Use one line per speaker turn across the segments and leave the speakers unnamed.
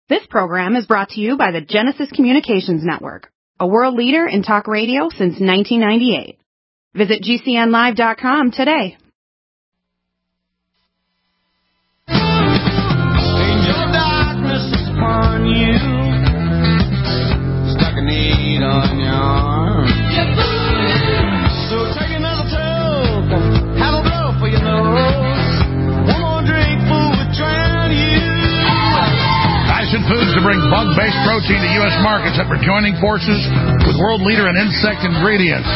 This program is brought to you by the Genesis Communications Network, a world leader in talk radio since 1998. Visit GCNlive.com today.
Angel of darkness is upon you, stuck a need on your arm. So take another toke, have a blow for your nose. One more drink, fool, would drown you.
Tyson Foods to bring bug-based protein to U.S. markets after joining forces with world leader in insect ingredients.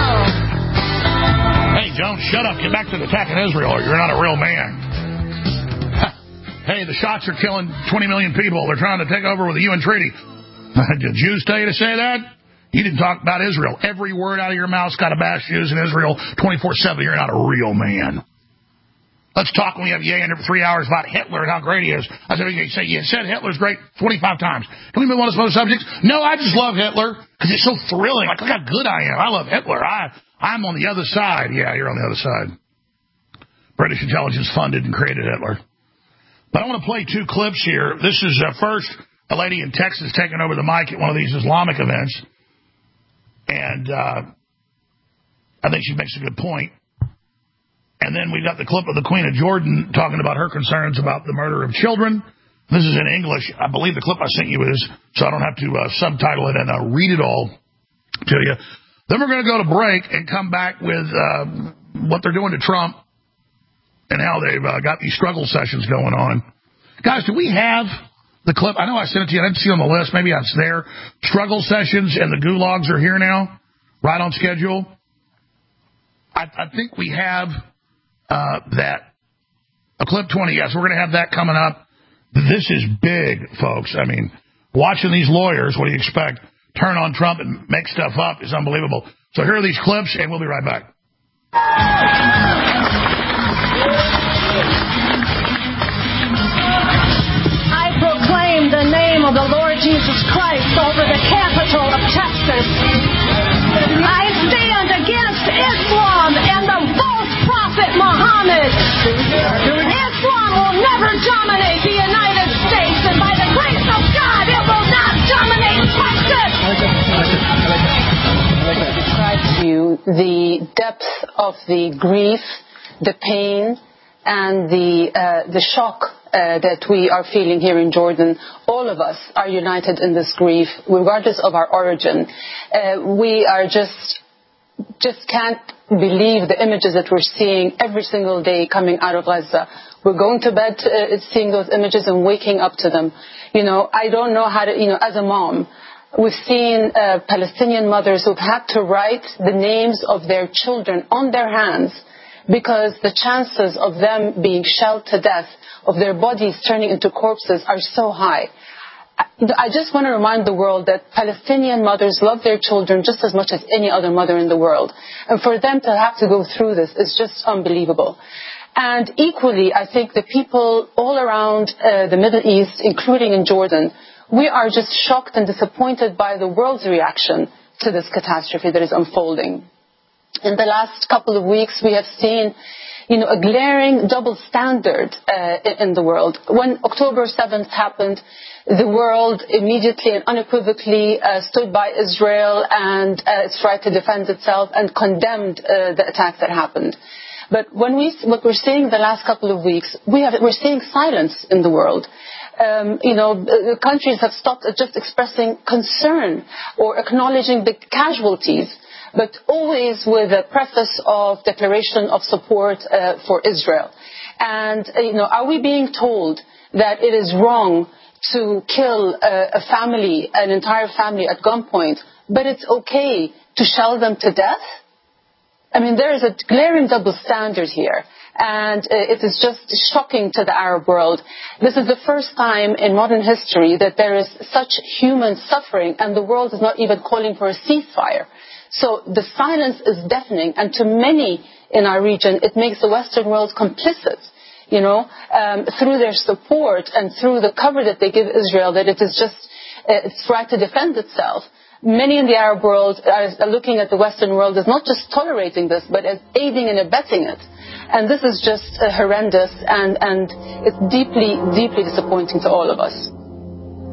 Hey, Jones, shut up. Get back to attacking Israel or you're not a real man. Hey, the shots are killing 20 million people. They're trying to take over with the UN treaty. Did Jews tell you to say that? You didn't talk about Israel. Every word out of your mouth's got to bash Jews in Israel 24/7. You're not a real man. Let's talk when we have Ye in 3 hours about Hitler and how great he is. I said, you said Hitler's great 25 times. Can we move on to some other subjects? No, I just love Hitler because it's so thrilling. Like, look how good I am. I love Hitler. I'm on the other side. Yeah, you're on the other side. British intelligence funded and created Hitler. But I want to play two clips here. This is first a lady in Texas taking over the mic at one of these Islamic events. And I think she makes a good point. And then we've got the clip of the Queen of Jordan talking about her concerns about the murder of children. This is in English. I believe the clip I sent you is, so I don't have to subtitle it and read it all to you. Then we're going to go to break and come back with what they're doing to Trump and how they've got these struggle sessions going on. Guys, do we have the clip? I know I sent it to you. I didn't see it on the list. Maybe it's there. Struggle sessions and the gulags are here now, right on schedule. I think we have that. A clip 20, yes, we're going to have that coming up. This is big, folks. I mean, watching these lawyers, what do you expect? Turn on Trump and make stuff up is unbelievable. So here are these clips, and we'll be right back.
I proclaim the name of the Lord Jesus Christ over the capital of Texas. I stand against Islam and the false prophet Muhammad. Islam will never dominate the United States, and by the grace of God, it will not dominate Texas.
I describe to you the depth of the grief, the pain, and the shock that we are feeling here in Jordan. All of us are united in this grief, regardless of our origin. We are just can't believe the images that we're seeing every single day coming out of Gaza. We're going to bed seeing those images and waking up to them. You know, I don't know how to, as a mom, we've seen Palestinian mothers who've had to write the names of their children on their hands because the chances of them being shelled to death, of their bodies turning into corpses, are so high. I just want to remind the world that Palestinian mothers love their children just as much as any other mother in the world. And for them to have to go through this is just unbelievable. And equally, I think the people all around the Middle East, including in Jordan, we are just shocked and disappointed by the world's reaction to this catastrophe that is unfolding. In the last couple of weeks, we have seen a glaring double standard in the world. When October 7th happened, the world immediately and unequivocally stood by Israel and its right to defend itself and condemned the attack that happened. But what we're seeing the last couple of weeks, we're seeing silence in the world. Countries have stopped at just expressing concern or acknowledging the casualties, but always with a preface of declaration of support for Israel. And, are we being told that it is wrong to kill an entire family at gunpoint, but it's okay to shell them to death? I mean, there is a glaring double standard here, and it is just shocking to the Arab world. This is the first time in modern history that there is such human suffering, and the world is not even calling for a ceasefire. So the silence is deafening, and to many in our region, it makes the Western world complicit, through their support and through the cover that they give Israel, that it is just its right to defend itself. Many in the Arab world are looking at the Western world as not just tolerating this, but as aiding and abetting it. And this is just horrendous, and it's deeply, deeply disappointing to all of us.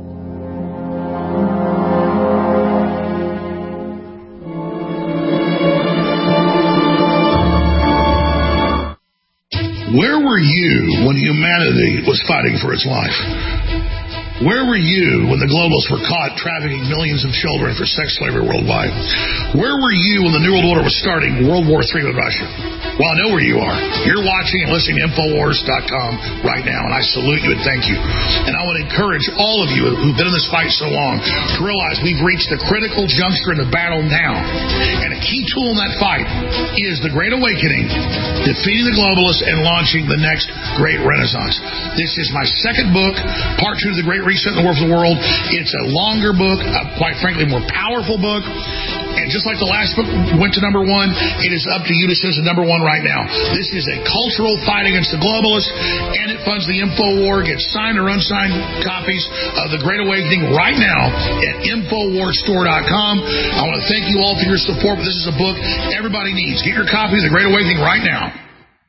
you when humanity was fighting for its life? Where were you when the globalists were caught trafficking millions of children for sex slavery worldwide? Where were you when the New World Order was starting World War III with Russia? Well, I know where you are. You're watching and listening to Infowars.com right now, and I salute you and thank you. And I want to encourage all of you who've been in this fight so long to realize we've reached the critical juncture in the battle now. And a key tool in that fight is the Great Awakening, defeating the globalists and launching the next great renaissance. This is my second book, part 2 of the Great Reset in the War for the World. It's a longer book, quite frankly, more powerful book. And just like the last book went to number 1, it is up to you to send it to number 1 right now. This is a cultural fight against the globalists, and it funds the InfoWar. Get signed or unsigned copies of The Great Awakening right now at InfoWarsStore.com. I want to thank you all for your support, but this is a book everybody needs. Get your copy of The Great Awakening right now.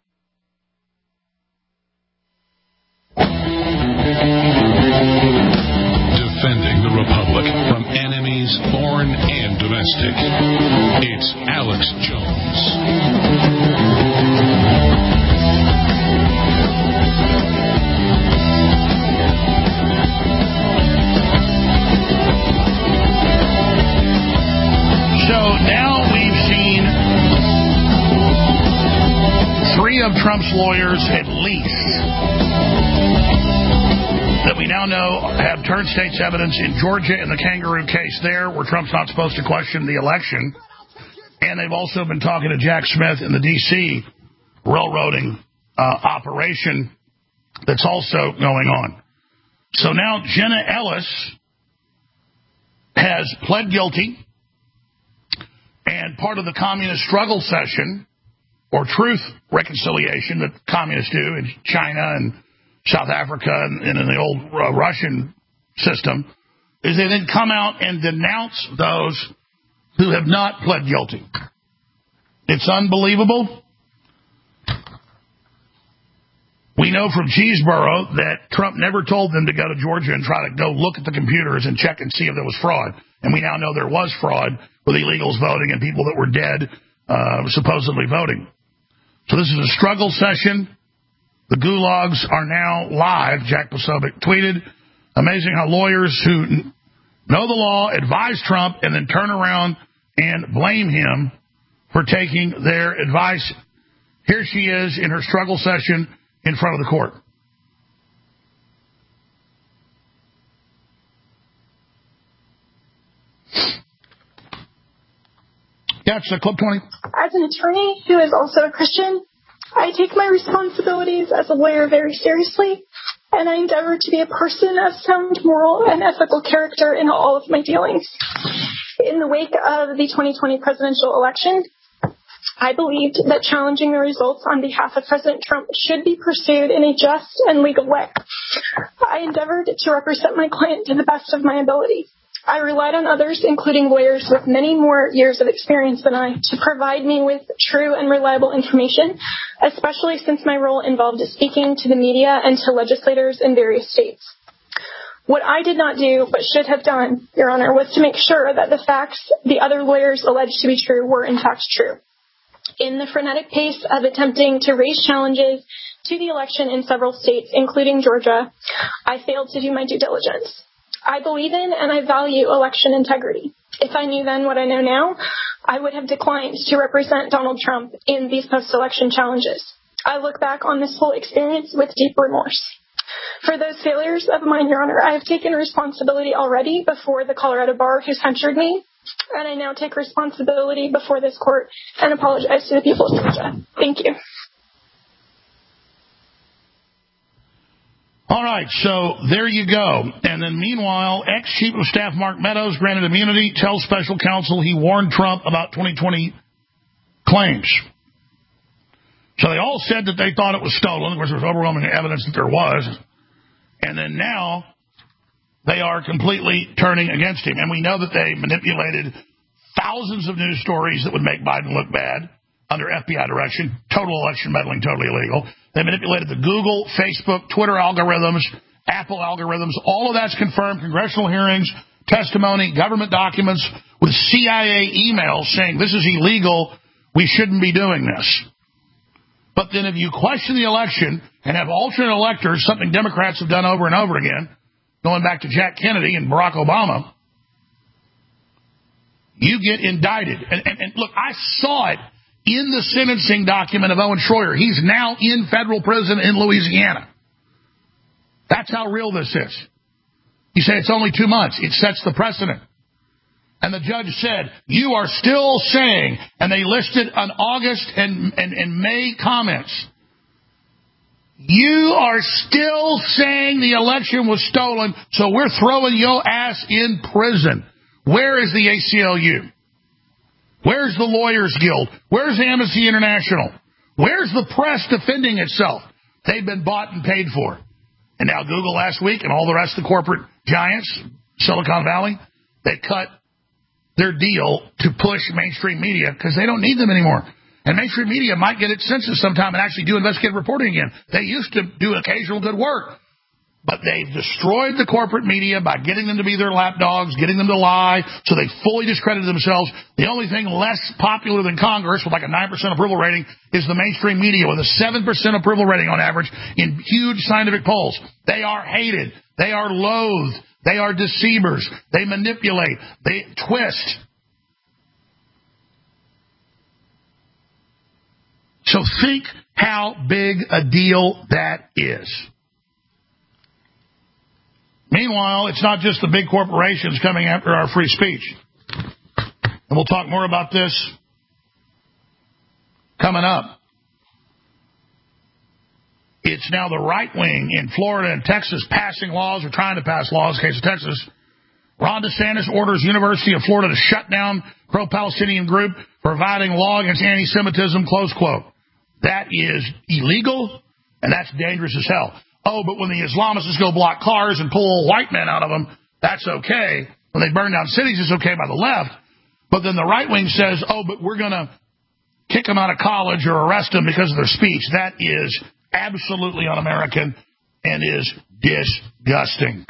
Defending the Republic from enemies, foreign and domestic. It's Alex Jones.
So now we've seen 3 of Trump's lawyers at least that we now know have turned state's evidence in Georgia in the kangaroo case there, where Trump's not supposed to question the election. And they've also been talking to Jack Smith in the D.C. railroading operation that's also going on. So now Jenna Ellis has pled guilty, and part of the communist struggle session, or truth reconciliation that communists do in China and South Africa and in the old Russian system, is they then come out and denounce those who have not pled guilty. It's unbelievable. We know from Cheeseboro that Trump never told them to go to Georgia and try to go look at the computers and check and see if there was fraud. And we now know there was fraud with illegals voting and people that were dead supposedly voting. So this is a struggle session. The gulags are now live. Jack Posobiec tweeted, amazing how lawyers who know the law advise Trump and then turn around and blame him for taking their advice. Here she is in her struggle session in front of the court. Yeah, it's clip 20.
As an attorney who is also a Christian, I take my responsibilities as a lawyer very seriously, and I endeavor to be a person of sound moral and ethical character in all of my dealings. In the wake of the 2020 presidential election, I believed that challenging the results on behalf of President Trump should be pursued in a just and legal way. I endeavored to represent my client to the best of my ability. I relied on others, including lawyers with many more years of experience than I, to provide me with true and reliable information, especially since my role involved speaking to the media and to legislators in various states. What I did not do, but should have done, Your Honor, was to make sure that the facts the other lawyers alleged to be true were in fact true. In the frenetic pace of attempting to raise challenges to the election in several states, including Georgia, I failed to do my due diligence. I believe in and I value election integrity. If I knew then what I know now, I would have declined to represent Donald Trump in these post-election challenges. I look back on this whole experience with deep remorse. For those failures of mine, Your Honor, I have taken responsibility already before the Colorado bar who censured me, and I now take responsibility before this court and apologize to the people of Georgia. Thank you.
All right, so there you go. And then meanwhile, ex-Chief of Staff Mark Meadows granted immunity, tells special counsel he warned Trump about 2020 claims. So they all said that they thought it was stolen. Of course, there was overwhelming evidence that there was. And then now they are completely turning against him. And we know that they manipulated thousands of news stories that would make Biden look bad under FBI direction. Total election meddling, totally illegal. They manipulated the Google, Facebook, Twitter algorithms, Apple algorithms. All of that's confirmed. Congressional hearings, testimony, government documents with CIA emails saying this is illegal. We shouldn't be doing this. But then if you question the election and have alternate electors, something Democrats have done over and over again, going back to Jack Kennedy and Barack Obama, you get indicted. And look, I saw it in the sentencing document of Owen Schroyer. He's now in federal prison in Louisiana. That's how real this is. You say it's only 2 months. It sets the precedent. And the judge said, you are still saying, and they listed on August and May comments, you are still saying the election was stolen, so we're throwing your ass in prison. Where is the ACLU? Where's the Lawyers Guild? Where's Amnesty International? Where's the press defending itself? They've been bought and paid for. And now Google last week and all the rest of the corporate giants, Silicon Valley, they cut their deal to push mainstream media because they don't need them anymore. And mainstream media might get its senses sometime and actually do investigative reporting again. They used to do occasional good work. But they've destroyed the corporate media by getting them to be their lapdogs, getting them to lie, so they fully discredited themselves. The only thing less popular than Congress, with like a 9% approval rating, is the mainstream media, with a 7% approval rating on average in huge scientific polls. They are hated. They are loathed. They are deceivers. They manipulate. They twist. So think how big a deal that is. Meanwhile, it's not just the big corporations coming after our free speech. And we'll talk more about this coming up. It's now the right wing in Florida and Texas passing laws or trying to pass laws, in the case of Texas. Ron DeSantis orders University of Florida to shut down pro-Palestinian group for providing law against anti-Semitism, close quote. That is illegal, and that's dangerous as hell. Oh, but when the Islamists go block cars and pull white men out of them, that's okay. When they burn down cities, it's okay by the left. But then the right wing says, oh, but we're going to kick them out of college or arrest them because of their speech. That is absolutely un-American and is disgusting.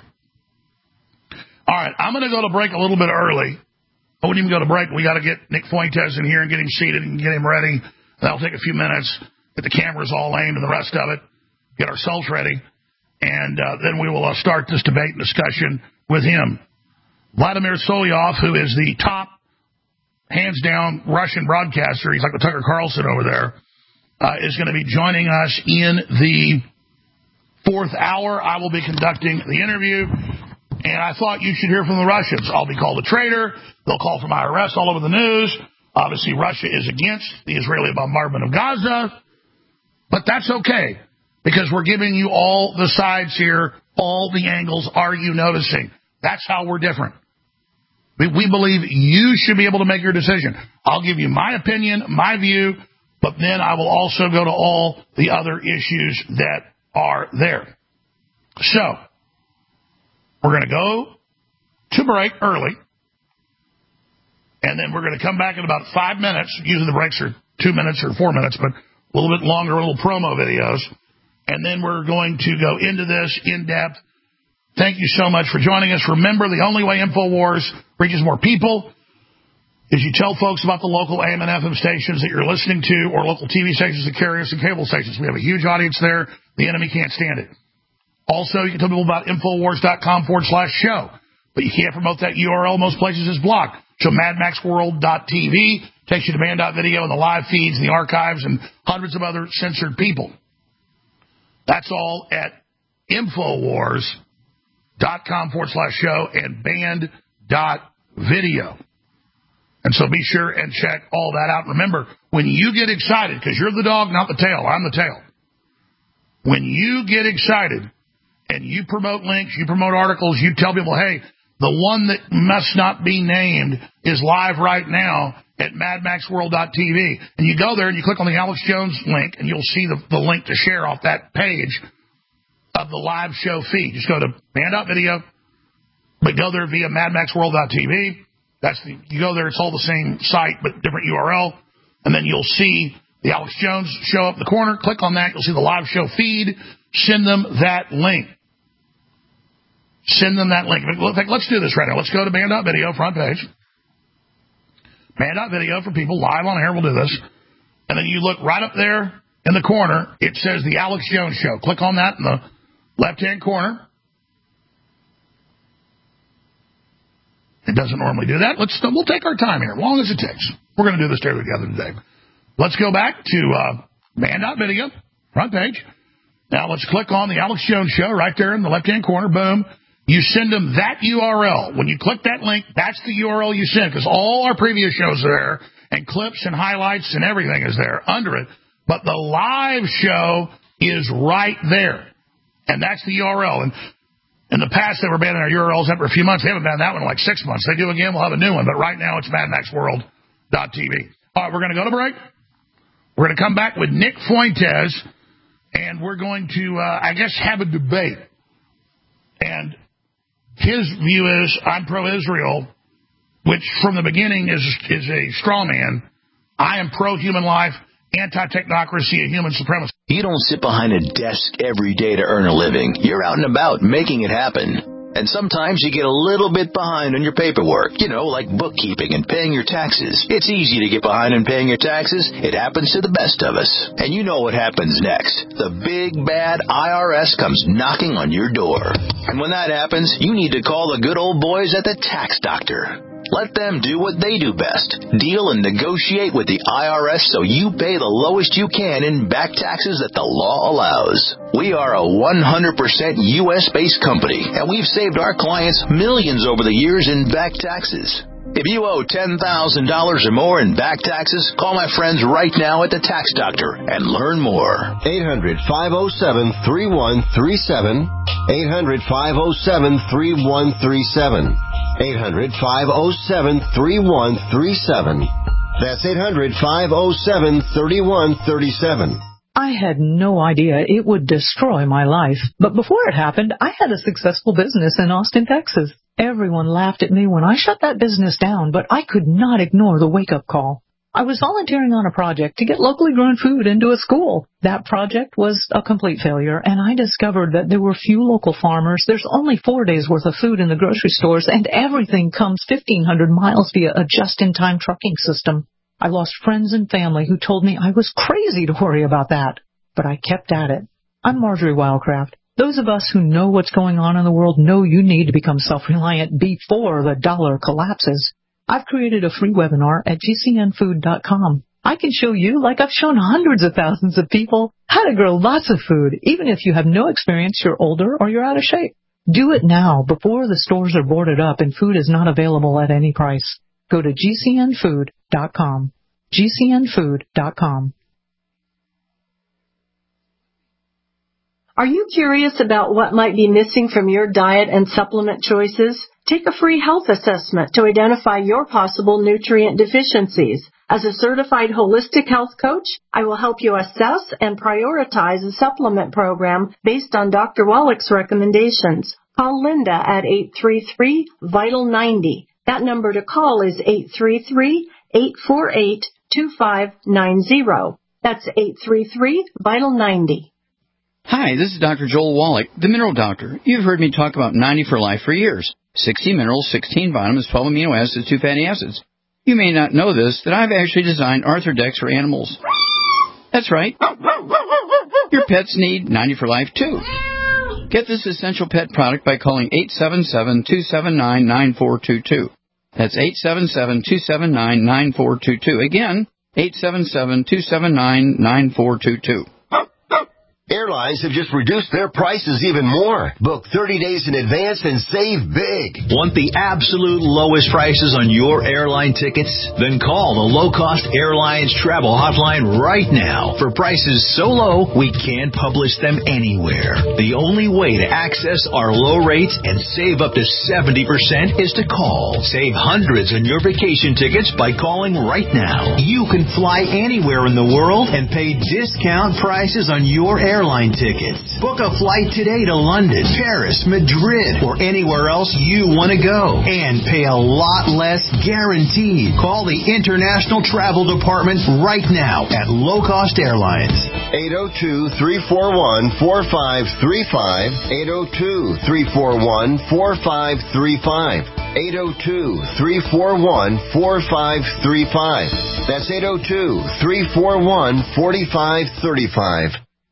All right, I'm going to go to break a little bit early. I wouldn't even go to break. We got to get Nick Fuentes in here and get him seated and get him ready. That'll take a few minutes. Get the cameras all aimed and the rest of it. Get ourselves ready, and then we will start this debate and discussion with him. Vladimir Solovyov, who is the top, hands-down Russian broadcaster, he's like the Tucker Carlson over there, is going to be joining us in the fourth hour. I will be conducting the interview, and I thought you should hear from the Russians. I'll be called a traitor. They'll call for my arrest all over the news. Obviously, Russia is against the Israeli bombardment of Gaza, but that's okay. Because we're giving you all the sides here, all the angles. Are you noticing? That's how we're different. We believe you should be able to make your decision. I'll give you my opinion, my view, but then I will also go to all the other issues that are there. So, we're going to go to break early, and then we're going to come back in about 5 minutes. Usually the breaks are 2 minutes or 4 minutes, but a little bit longer, little promo videos. And then we're going to go into this in depth. Thank you so much for joining us. Remember, the only way InfoWars reaches more people is you tell folks about the local AM and FM stations that you're listening to or local TV stations that carry us and cable stations. We have a huge audience there. The enemy can't stand it. Also, you can tell people about InfoWars.com/show. But you can't promote that URL. Most places is blocked. So MadMaxWorld.tv takes you to Band.video and the live feeds and the archives and hundreds of other censored people. That's all at Infowars.com/show and Band.video. And so be sure and check all that out. Remember, when you get excited, because you're the dog, not the tail, I'm the tail. When you get excited and you promote links, you promote articles, you tell people, hey, the one that must not be named is live right now at MadMaxWorld.tv. And you go there and you click on the Alex Jones link, and you'll see the link to share off that page of the live show feed. Just go to Band.video, but go there via MadMaxWorld.tv. You go there, it's all the same site, but different URL. And then you'll see the Alex Jones show up in the corner. Click on that. You'll see the live show feed. Send them that link. Send them that link. Let's do this right now. Let's go to Band.video, front page. Band.video for people live on air. We'll do this. And then you look right up there in the corner, it says The Alex Jones Show. Click on that in the left-hand corner. It doesn't normally do that. We'll take our time here, as long as it takes. We're going to do this together today. Let's go back to man.video, front page. Now let's click on The Alex Jones Show right there in the left-hand corner. Boom. You send them that URL. When you click that link, that's the URL you send, because all our previous shows are there, and clips and highlights and everything is there under it. But the live show is right there, and that's the URL. And in the past, they were banning our URLs every few months. They haven't banned that one in like 6 months. They do again, we'll have a new one. But right now, it's MadMaxWorld.tv. All right, we're going to go to break. We're going to come back with Nick Fuentes, and we're going to, have a debate. And his view is, I'm pro-Israel, which from the beginning is a straw man. I am pro-human life, anti-technocracy, and human supremacy.
You don't sit behind a desk every day to earn a living. You're out and about making it happen. And sometimes you get a little bit behind on your paperwork, like bookkeeping and paying your taxes. It's easy to get behind on paying your taxes. It happens to the best of us. And you know what happens next. The big, bad IRS comes knocking on your door. And when that happens, you need to call the good old boys at the Tax Doctor. Let them do what they do best. Deal and negotiate with the IRS so you pay the lowest you can in back taxes that the law allows. We are a 100% U.S.-based company, and we've saved our clients millions over the years in back taxes. If you owe $10,000 or more in back taxes, call my friends right now at the Tax Doctor and learn more.
800-507-3137. 800-507-3137. 800-507-3137. That's 800-507-3137.
I had no idea it would destroy my life. But before it happened, I had a successful business in Austin, Texas. Everyone laughed at me when I shut that business down, but I could not ignore the wake-up call. I was volunteering on a project to get locally grown food into a school. That project was a complete failure, and I discovered that there were few local farmers. There's only 4 days' worth of food in the grocery stores, and everything comes 1,500 miles via a just-in-time trucking system. I lost friends and family who told me I was crazy to worry about that. But I kept at it. I'm Marjorie Wildcraft. Those of us who know what's going on in the world know you need to become self-reliant before the dollar collapses. I've created a free webinar at GCNfood.com. I can show you, like I've shown hundreds of thousands of people, how to grow lots of food, even if you have no experience, you're older, or you're out of shape. Do it now before the stores are boarded up and food is not available at any price. Go to GCNfood.com. GCNfood.com.
Are you curious about what might be missing from your diet and supplement choices? Take a free health assessment to identify your possible nutrient deficiencies. As a certified holistic health coach, I will help you assess and prioritize a supplement program based on Dr. Wallach's recommendations. Call Linda at 833-VITAL-90. That number to call is 833-848-2590. That's 833-VITAL-90.
Hi, this is Dr. Joel Wallach, the Mineral Doctor. You've heard me talk about 90 for Life for years. 60 minerals, 16 vitamins, 12 amino acids, 2 fatty acids. You may not know this, that I've actually designed Arthrodex for animals. That's right. Your pets need 90 for Life, too. Get this essential pet product by calling 877-279-9422. That's 877-279-9422. Again, 877-279-9422.
Airlines have just reduced their prices even more. Book 30 days in advance and save big.
Want the absolute lowest prices on your airline tickets? Then call the Low Cost Airlines Travel Hotline right now. For prices so low, we can't publish them anywhere. The only way to access our low rates and save up to 70% is to call. Save hundreds on your vacation tickets by calling right now. You can fly anywhere in the world and pay discount prices on your airline tickets. Book a flight today to London, Paris, Madrid, or anywhere else you want to go and pay a lot less guaranteed. Call the International Travel Department right now at Low Cost Airlines.
802-341-4535. 802-341-4535. 802-341-4535. That's 802-341-4535.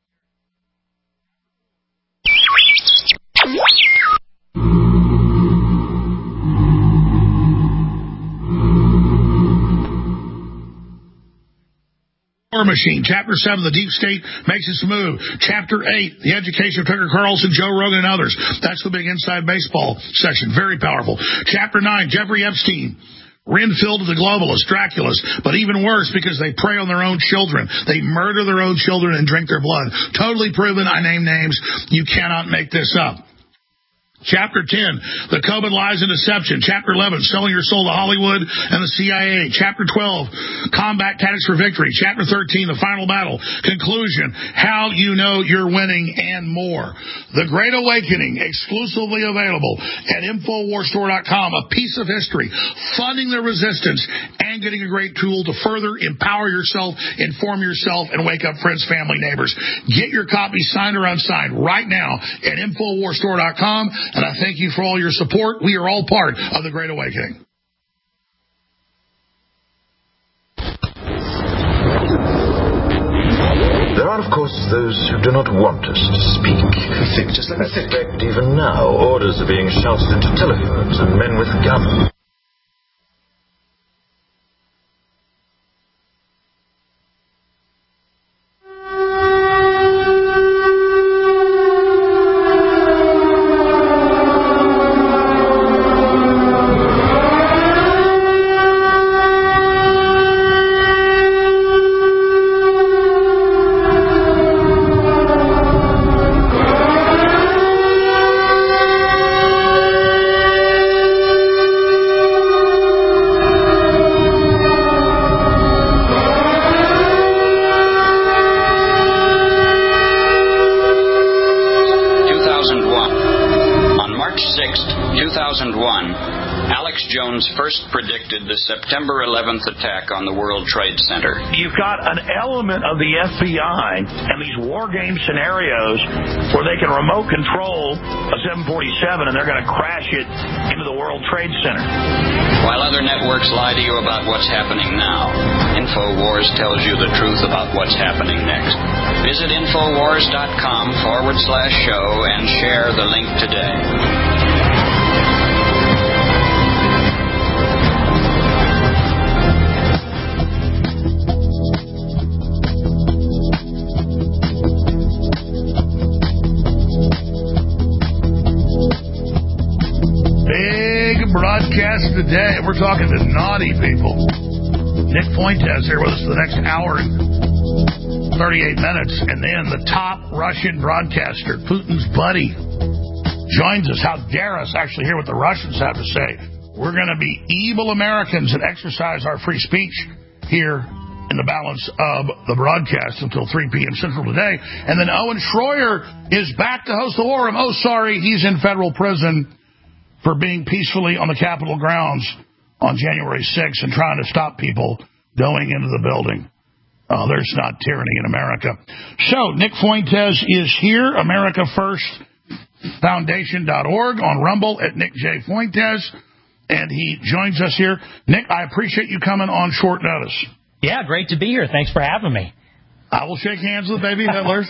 War Machine. Chapter 7, The Deep State Makes Its Move. Chapter 8, The Education of Tucker Carlson, Joe Rogan, and others. That's the big inside baseball section. Very powerful. Chapter 9, Jeffrey Epstein. Renfield to the globalists, Draculas, but even worse because they prey on their own children. They murder their own children and drink their blood. Totally proven. I name names. You cannot make this up. Chapter 10, The COVID Lies and Deception. Chapter 11, Selling Your Soul to Hollywood and the CIA. Chapter 12, Combat Tactics for Victory. Chapter 13, The Final Battle. Conclusion, How You Know You're Winning, and more. The Great Awakening, exclusively available at InfoWarsStore.com. A piece of history, funding the resistance, and getting a great tool to further empower yourself, inform yourself, and wake up friends, family, neighbors. Get your copy signed or unsigned right now at InfoWarsStore.com. And I thank you for all your support. We are all part of the Great Awakening.
There are, of course, those who do not want us to speak. Just let me think. In fact, even now, orders are being shouted into telephones and men with guns.
2001, Alex Jones first predicted the September 11th attack on the World Trade Center.
You've got an element of the FBI and these war game scenarios where they can remote control a 747 and they're going to crash it into the World Trade Center.
While other networks lie to you about what's happening now, InfoWars tells you the truth about what's happening next. Visit InfoWars.com/show and share the link today.
Broadcast today. We're talking to naughty people. Nick Fuentes here with us for the next hour and 38 minutes. And then the top Russian broadcaster, Putin's buddy, joins us. How dare us actually hear what the Russians have to say. We're going to be evil Americans and exercise our free speech here in the balance of the broadcast until 3 p.m. Central today. And then Owen Schroyer is back to host the war room. Oh, sorry, he's in federal prison for being peacefully on the Capitol grounds on January 6th and trying to stop people going into the building. There's not tyranny in America. So, Nick Fuentes is here, AmericaFirstFoundation.org, on Rumble at Nick J. Fuentes, and he joins us here. Nick, I appreciate you coming on short notice.
Yeah, great to be here. Thanks for having me.
I will shake hands with baby Hitlers.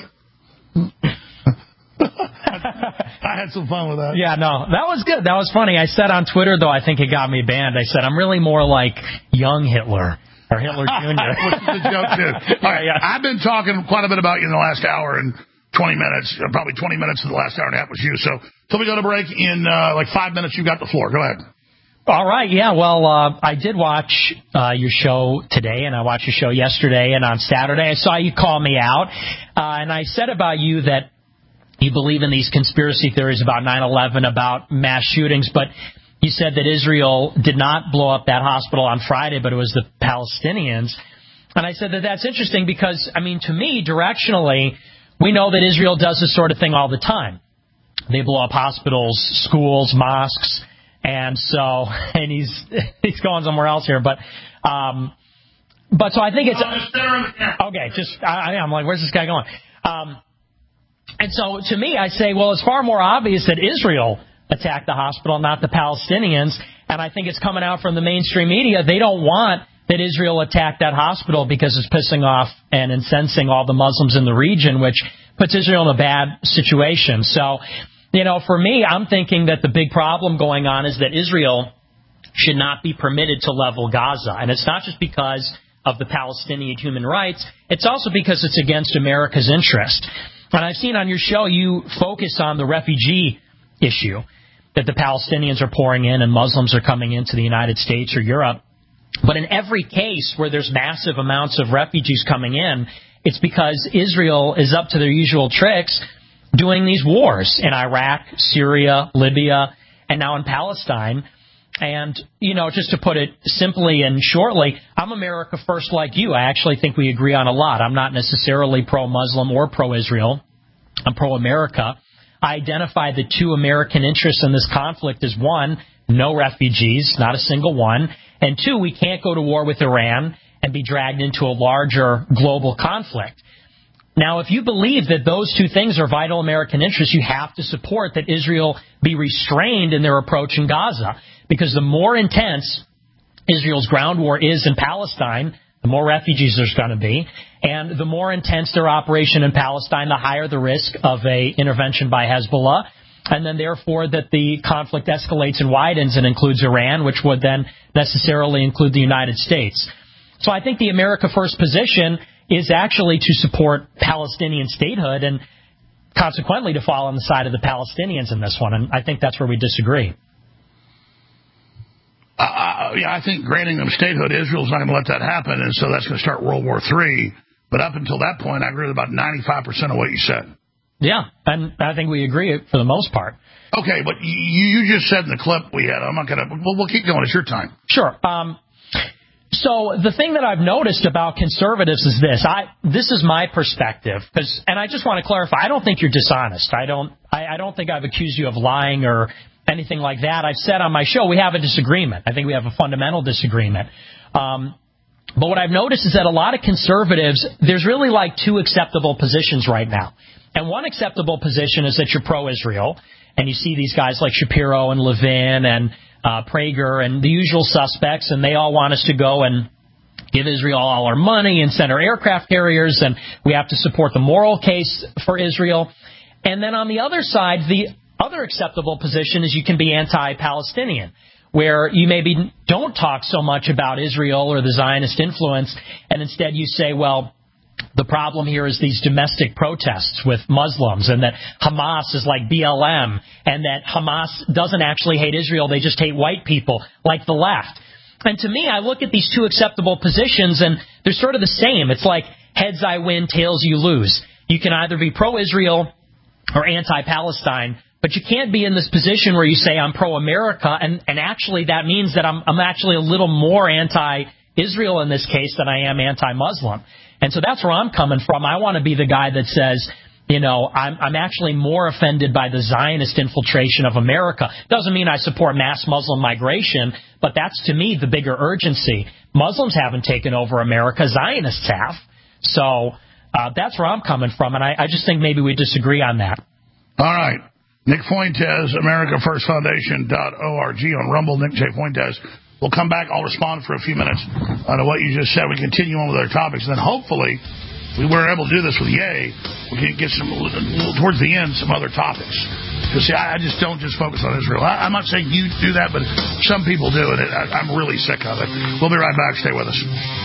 I had some fun with that.
Yeah, no, that was good. That was funny. I said on Twitter, though, I think it got me banned. I said, I'm really more like young Hitler or Hitler Jr.
Which is a joke, too. All right, yeah. I've been talking quite a bit about you in the last hour and 20 minutes. Probably 20 minutes of the last hour and a half was you. So till we go to break in like 5 minutes, you've got the floor. Go ahead.
All right, yeah, well, I did watch your show today, and I watched your show yesterday and on Saturday. I saw you call me out, and I said about you that you believe in these conspiracy theories about 9/11, about mass shootings, but you said that Israel did not blow up that hospital on Friday, but it was the Palestinians. And I said that that's interesting because, I mean, to me, directionally, we know that Israel does this sort of thing all the time. They blow up hospitals, schools, mosques, and so, and he's going somewhere else here, but so I think it's, okay, I'm like, where's this guy going? And so, to me, I say, well, it's far more obvious that Israel attacked the hospital, not the Palestinians. And I think it's coming out from the mainstream media. They don't want that Israel attacked that hospital because it's pissing off and incensing all the Muslims in the region, which puts Israel in a bad situation. So, for me, I'm thinking that the big problem going on is that Israel should not be permitted to level Gaza. And it's not just because of the Palestinian human rights. It's also because it's against America's interest. And I've seen on your show you focus on the refugee issue, that the Palestinians are pouring in and Muslims are coming into the United States or Europe. But in every case where there's massive amounts of refugees coming in, it's because Israel is up to their usual tricks doing these wars in Iraq, Syria, Libya, and now in Palestine. And, just to put it simply and shortly, I'm America first like you. I actually think we agree on a lot. I'm not necessarily pro-Muslim or pro-Israel. I'm pro-America. I identify the two American interests in this conflict as one, no refugees, not a single one. And two, we can't go to war with Iran and be dragged into a larger global conflict. Now, if you believe that those two things are vital American interests, you have to support that Israel be restrained in their approach in Gaza. Because the more intense Israel's ground war is in Palestine, the more refugees there's going to be. And the more intense their operation in Palestine, the higher the risk of a intervention by Hezbollah. And then, therefore, that the conflict escalates and widens and includes Iran, which would then necessarily include the United States. So I think the America First position is actually to support Palestinian statehood and consequently to fall on the side of the Palestinians in this one. And I think that's where we disagree.
I think granting them statehood, Israel's not going to let that happen, and so that's going to start World War III. But up until that point, I agree with about 95% of what you said.
Yeah, and I think we agree for the most part.
Okay, but you just said in the clip we had, I'm not going to, we'll keep going. It's your time.
Sure. So the thing that I've noticed about conservatives is this. This is my perspective, and I just want to clarify. I don't think you're dishonest. I don't think I've accused you of lying or anything like that. I've said on my show we have a disagreement. I think we have a fundamental disagreement. But what I've noticed is that a lot of conservatives, there's really like two acceptable positions right now. And one acceptable position is that you're pro-Israel, and you see these guys like Shapiro and Levin and Prager and the usual suspects, and they all want us to go and give Israel all our money and send our aircraft carriers, and we have to support the moral case for Israel. And then on the other side, the other acceptable position is you can be anti-Palestinian, where you maybe don't talk so much about Israel or the Zionist influence, and instead you say, well, the problem here is these domestic protests with Muslims, and that Hamas is like BLM, and that Hamas doesn't actually hate Israel, they just hate white people, like the left. And to me, I look at these two acceptable positions, and they're sort of the same. It's like heads I win, tails you lose. You can either be pro-Israel or anti-Palestine, but you can't be in this position where you say I'm pro-America, and actually that means that I'm actually a little more anti-Israel in this case than I am anti-Muslim. And so that's where I'm coming from. I want to be the guy that says, I'm actually more offended by the Zionist infiltration of America. Doesn't mean I support mass Muslim migration, but that's, to me, the bigger urgency. Muslims haven't taken over America. Zionists have. So that's where I'm coming from, and I just think maybe we disagree on that.
All right. Nick Fuentes, AmericaFirstFoundation.org on Rumble, Nick J. Fuentes. We'll come back. I'll respond for a few minutes to what you just said. We continue on with our topics. And then hopefully, we were able to do this with Ye. We can get towards the end, some other topics. Because, see, I just don't just focus on Israel. I'm not saying you do that, but some people do, and I'm really sick of it. We'll be right back. Stay with us.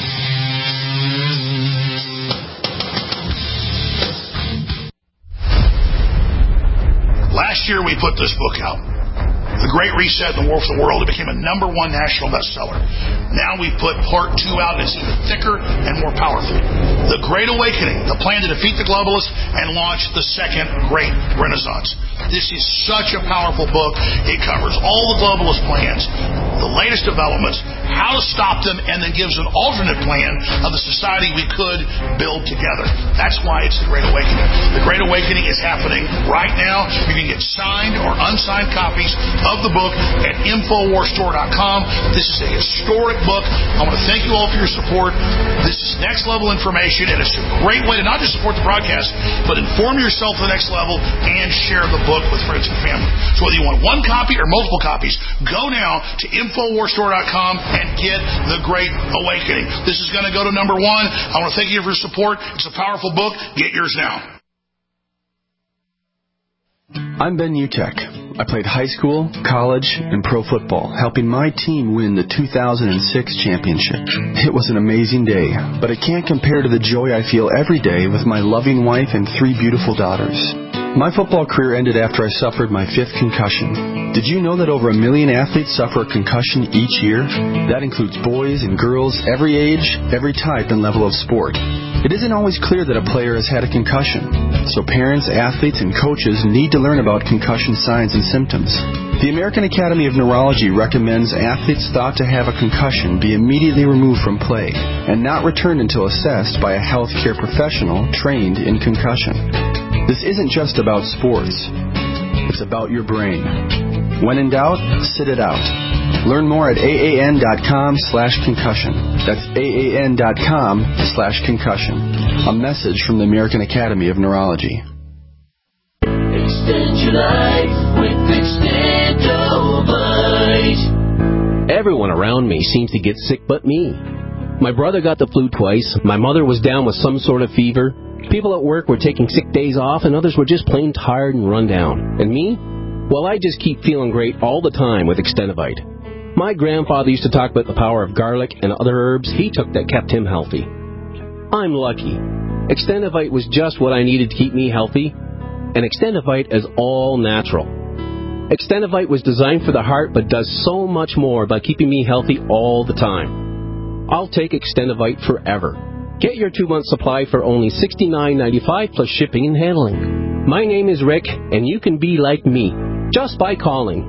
Last year, we put this book out. The Great Reset and the War for the World. It became a #1 national bestseller. Now we've put part 2 out, and it's even thicker and more powerful. The Great Awakening, the plan to defeat the globalists and launch the second Great Renaissance. This is such a powerful book. It covers all the globalist plans, the latest developments, how to stop them, and then gives an alternate plan of the society we could build together. That's why it's the Great Awakening. The Great Awakening is happening right now. You can get signed or unsigned copies of the book at InfoWarsStore.com. This is a historic book. I want to thank you all for your support. This is next level information, and it's a great way to not just support the broadcast, but inform yourself to the next level and share the book with friends and family. So whether you want one copy or multiple copies, go now to InfoWarsStore.com and get the Great Awakening. This is going to go to number 1. I want to thank you for your support. It's a powerful book. Get yours now.
I'm Ben Utek. I played high school, college, and pro football, helping my team win the 2006 championship. It was an amazing day, but it can't compare to the joy I feel every day with my loving wife and 3 beautiful daughters. My football career ended after I suffered my 5th concussion. Did you know that over 1 million athletes suffer a concussion each year? That includes boys and girls, every age, every type and level of sport. It isn't always clear that a player has had a concussion, so parents, athletes, and coaches need to learn about concussion signs and symptoms. The American Academy of Neurology recommends athletes thought to have a concussion be immediately removed from play and not returned until assessed by a healthcare professional trained in concussion. This isn't just about sports. It's about your brain. When in doubt, sit it out. Learn more at AAN.com/concussion. That's AAN.com/concussion. A message from the American Academy of Neurology.
Extend your life with Extendovite. Everyone around me seems to get sick but me. My brother got the flu twice. My mother was down with some sort of fever. People at work were taking sick days off, and others were just plain tired and run down. And me? Well, I just keep feeling great all the time with Extendovite. My grandfather used to talk about the power of garlic and other herbs he took that kept him healthy. I'm lucky. Extendovite was just what I needed to keep me healthy, and Extendovite is all natural. Extendovite was designed for the heart but does so much more by keeping me healthy all the time. I'll take Extendovite forever. Get your 2-month supply for only $69.95 plus shipping and handling. My name is Rick, and you can be like me just by calling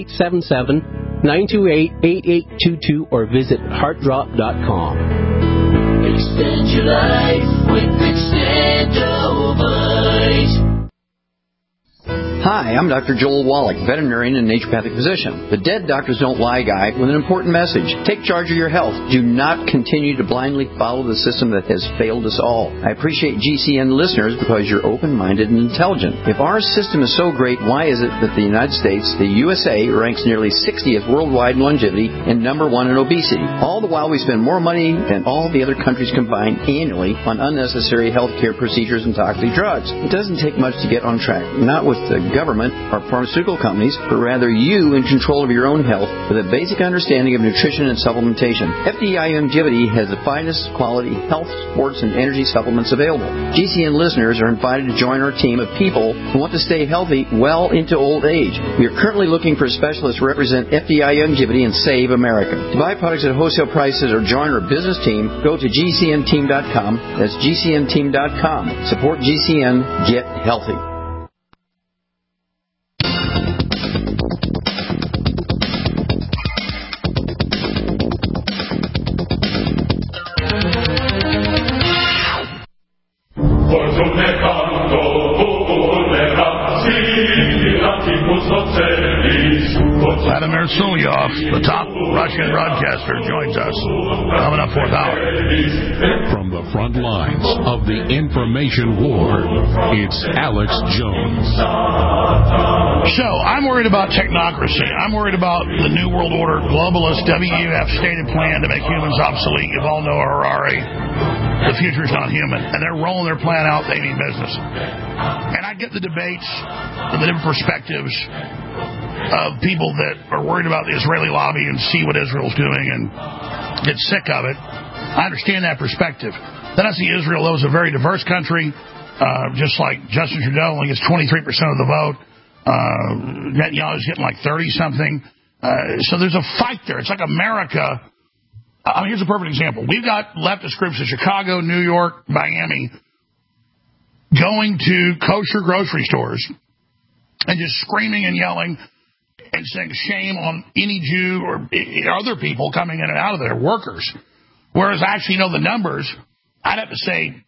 1-877-928-8822 or visit heartdrop.com.
Extend your life with Extendovite.
Hi, I'm Dr. Joel Wallach, veterinarian and naturopathic physician. The Dead Doctors Don't Lie guy with an important message. Take charge of your health. Do not continue to blindly follow the system that has failed us all. I appreciate GCN listeners because you're open-minded and intelligent. If our system is so great, why is it that the United States, the USA, ranks nearly 60th worldwide in longevity and number 1 in obesity? All the while we spend more money than all the other countries combined annually on unnecessary healthcare procedures and toxic drugs. It doesn't take much to get on track. Not with the government or pharmaceutical companies, but rather you in control of your own health with a basic understanding of nutrition and supplementation. FDI Longevity has the finest quality health, sports, and energy supplements available. GCN listeners are invited to join our team of people who want to stay healthy well into old age. We are currently looking for specialists to represent FDI Longevity and Save America. To buy products at wholesale prices or join our business team, go to GCNteam.com. That's GCNteam.com. Support GCN. Get healthy.
Vladimir Solovyov, the top Russian broadcaster, joins us. Coming up 4th hour.
From the front lines of the information war, it's Alex Jones.
So, I'm worried about technocracy. I'm worried about the New World Order, globalist WEF stated plan to make humans obsolete. You all know Harari. The future is not human. And they're rolling their plan out. They mean business. And I get the debates and the different perspectives of people that are worried about the Israeli lobby and see what Israel's doing and get sick of it. I understand that perspective. Then I see Israel, though, is a very diverse country, just like Justin Trudeau only gets 23% of the vote. Netanyahu's getting like 30-something. So there's a fight there. It's like America. I mean, here's a perfect example. We've got leftist groups in Chicago, New York, Miami going to kosher grocery stores and just screaming and yelling and saying shame on any Jew or other people coming in and out of there, workers. Whereas I actually know the numbers. I'd have to say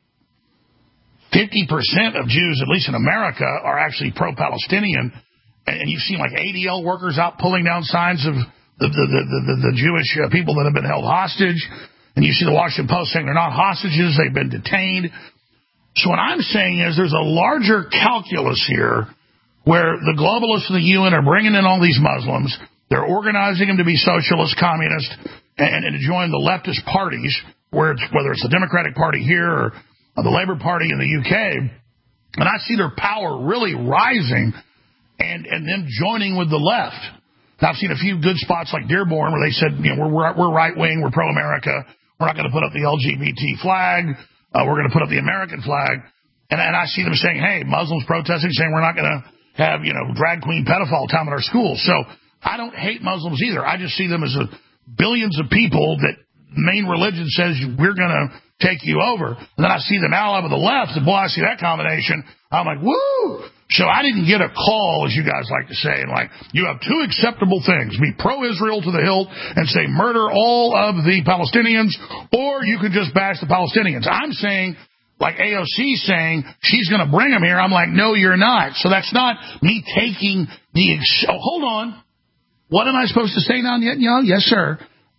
50% of Jews, at least in America, are actually pro-Palestinian. And you've seen like ADL workers out pulling down signs of the Jewish people that have been held hostage. And you see the Washington Post saying they're not hostages, they've been detained. So what I'm saying is there's a larger calculus here where the globalists of the UN are bringing in all these Muslims. They're organizing them to be socialist, communist, and to join the leftist parties, whether it's the Democratic Party here or the Labour Party in the UK, and I see their power really rising and them joining with the left. Now, I've seen a few good spots like Dearborn where they said, we're right-wing, we're pro-America, we're not going to put up the LGBT flag, we're going to put up the American flag. And I see them saying, hey, Muslims protesting, saying we're not going to have, drag queen pedophile time at our schools. So I don't hate Muslims either. I just see them as billions of people that main religion says we're going to take you over. And then I see them allied with the left, and boy, I see that combination. I'm like, woo! So I didn't get a call, as you guys like to say, and you have two acceptable things. Be pro-Israel to the hilt and say murder all of the Palestinians, or you could just bash the Palestinians. I'm saying, like AOC saying, she's going to bring them here. I'm like, no, you're not. So that's not me taking hold on. What am I supposed to say now, Netanyahu? Yes, sir.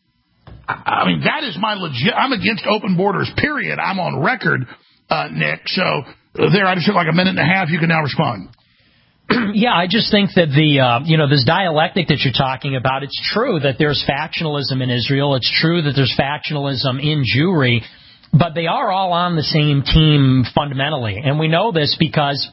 I mean, that is my legit. I'm against open borders, period. I'm on record, Nick. So there, I just took like a minute and a half. You can now respond.
Yeah, I just think that this dialectic that you're talking about, it's true that there's factionalism in Israel. It's true that there's factionalism in Jewry, but they are all on the same team fundamentally. And we know this because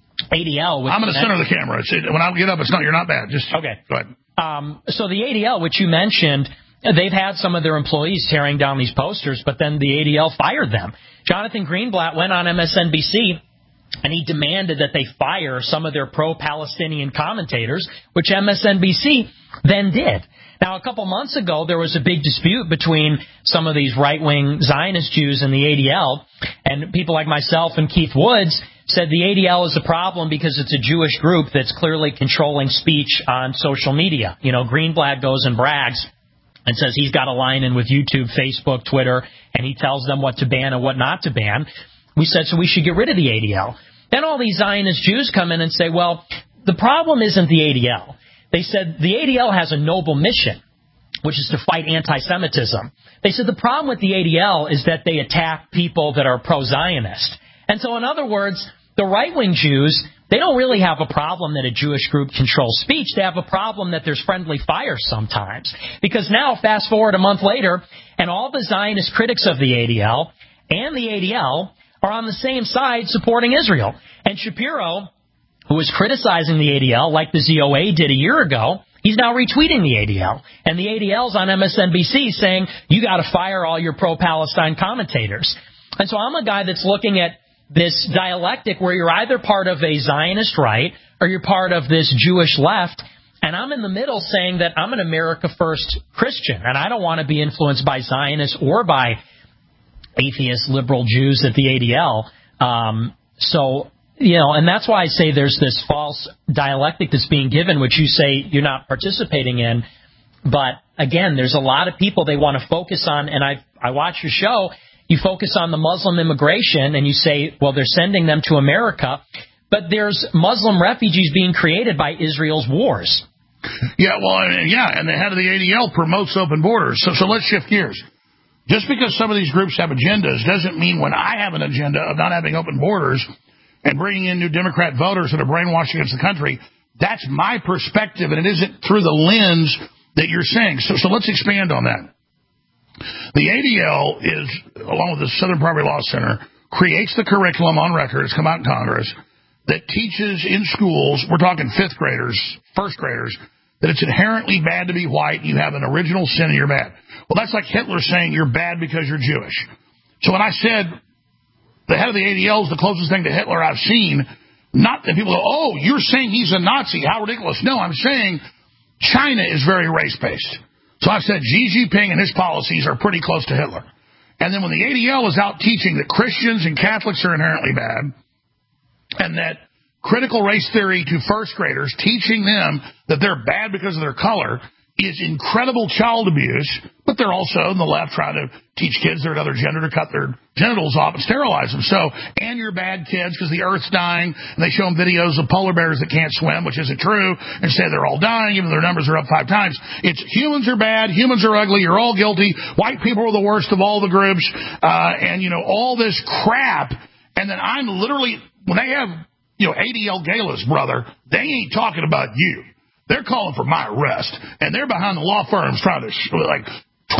ADL...
I'm in the center of the camera. When I get up, you're not bad. Just
okay.
Go ahead.
So the ADL, which you mentioned, they've had some of their employees tearing down these posters, but then the ADL fired them. Jonathan Greenblatt went on MSNBC, and he demanded that they fire some of their pro-Palestinian commentators, which MSNBC then did. Now, a couple months ago, there was a big dispute between some of these right-wing Zionist Jews and the ADL, and people like myself and Keith Woods said the ADL is a problem because it's a Jewish group that's clearly controlling speech on social media. Greenblatt goes and brags and says he's got a line-in with YouTube, Facebook, Twitter, and he tells them what to ban and what not to ban. We said, so we should get rid of the ADL. Then all these Zionist Jews come in and say, well, the problem isn't the ADL. They said the ADL has a noble mission, which is to fight anti-Semitism. They said the problem with the ADL is that they attack people that are pro-Zionist. And so, in other words, the right-wing Jews, they don't really have a problem that a Jewish group controls speech. They have a problem that there's friendly fire sometimes. Because now, fast forward a month later, and all the Zionist critics of the ADL and the ADL are on the same side supporting Israel. And Shapiro, who was criticizing the ADL like the ZOA did a year ago, he's now retweeting the ADL. And the ADL's on MSNBC saying, you got to fire all your pro-Palestine commentators. And so I'm a guy that's looking at this dialectic where you're either part of a Zionist right or you're part of this Jewish left. And I'm in the middle saying that I'm an America First Christian, and I don't want to be influenced by Zionists or by atheist liberal Jews at the ADL. And that's why I say there's this false dialectic that's being given, which you say you're not participating in. But again, there's a lot of people they want to focus on, and I watch your show. You focus on the Muslim immigration, and you say, well, they're sending them to America. But there's Muslim refugees being created by Israel's wars.
Yeah, and the head of the ADL promotes open borders. So let's shift gears. Just because some of these groups have agendas doesn't mean when I have an agenda of not having open borders and bringing in new Democrat voters that are brainwashed against the country, that's my perspective, and it isn't through the lens that you're saying. So let's expand on that. The ADL is, along with the Southern Poverty Law Center, creates the curriculum on record, it's come out in Congress, that teaches in schools, we're talking fifth graders, first graders, that it's inherently bad to be white, you have an original sin and you're bad. Well, that's like Hitler saying you're bad because you're Jewish. So when I said the head of the ADL is the closest thing to Hitler I've seen, not that people go, oh, you're saying he's a Nazi, how ridiculous. No, I'm saying China is very race-based. So I've said Xi Jinping and his policies are pretty close to Hitler. And then when the ADL is out teaching that Christians and Catholics are inherently bad, and that critical race theory to first graders, teaching them that they're bad because of their color, is incredible child abuse, but they're also, on the left, trying to teach kids their other gender to cut their genitals off and sterilize them. So, and you're bad kids because the Earth's dying, and they show them videos of polar bears that can't swim, which isn't true, and say they're all dying, even though their numbers are up 5 times. It's humans are bad, humans are ugly, you're all guilty, white people are the worst of all the groups, and, all this crap. And then I'm literally, when they have, ADL galas, brother, they ain't talking about you. They're calling for my arrest, and they're behind the law firms trying to,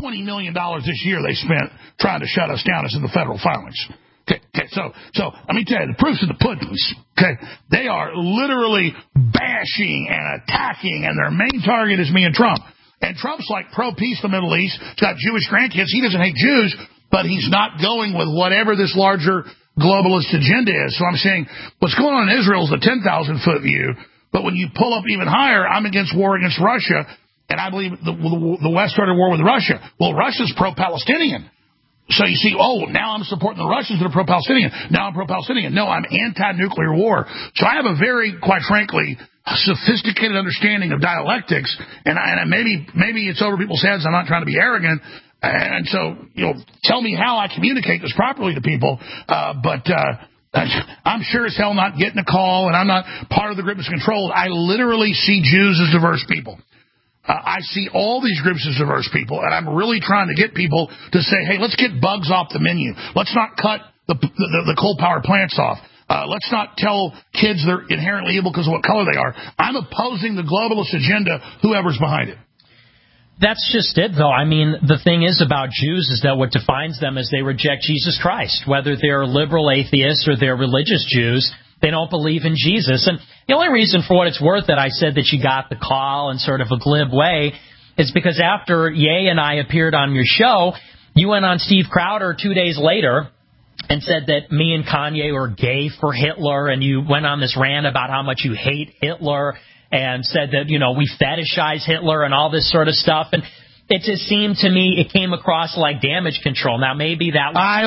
$20 million this year they spent trying to shut us down is in the federal filings. Okay, so let me tell you, the proof's in the puddings. Okay, they are literally bashing and attacking, and their main target is me and Trump. And Trump's like pro-peace in the Middle East. He's got Jewish grandkids. He doesn't hate Jews, but he's not going with whatever this larger globalist agenda is. So I'm saying what's going on in Israel is the 10,000-foot view, but when you pull up even higher, I'm against war against Russia, and I believe the West started war with Russia. Well, Russia's pro-Palestinian. So you see, now I'm supporting the Russians that are pro-Palestinian. Now I'm pro-Palestinian. No, I'm anti-nuclear war. So I have a very, quite frankly, sophisticated understanding of dialectics, and maybe it's over people's heads. I'm not trying to be arrogant. And so, tell me how I communicate this properly to people. But I'm sure as hell not getting a call, and I'm not part of the group that's controlled. I literally see Jews as diverse people. I see all these groups as diverse people, and I'm really trying to get people to say, hey, let's get bugs off the menu. Let's not cut the coal power plants off. Let's not tell kids they're inherently evil because of what color they are. I'm opposing the globalist agenda, whoever's behind it.
That's just it, though. I mean, the thing is about Jews is that what defines them is they reject Jesus Christ. Whether they're liberal atheists or they're religious Jews, they don't believe in Jesus. And the only reason, for what it's worth, that I said that you got the call in sort of a glib way is because after Ye and I appeared on your show, you went on Steve Crowder 2 days later and said that me and Kanye were gay for Hitler, and you went on this rant about how much you hate Hitler and said that, we fetishize Hitler and all this sort of stuff. And it just seemed to me it came across like damage control. Now, maybe that was...
I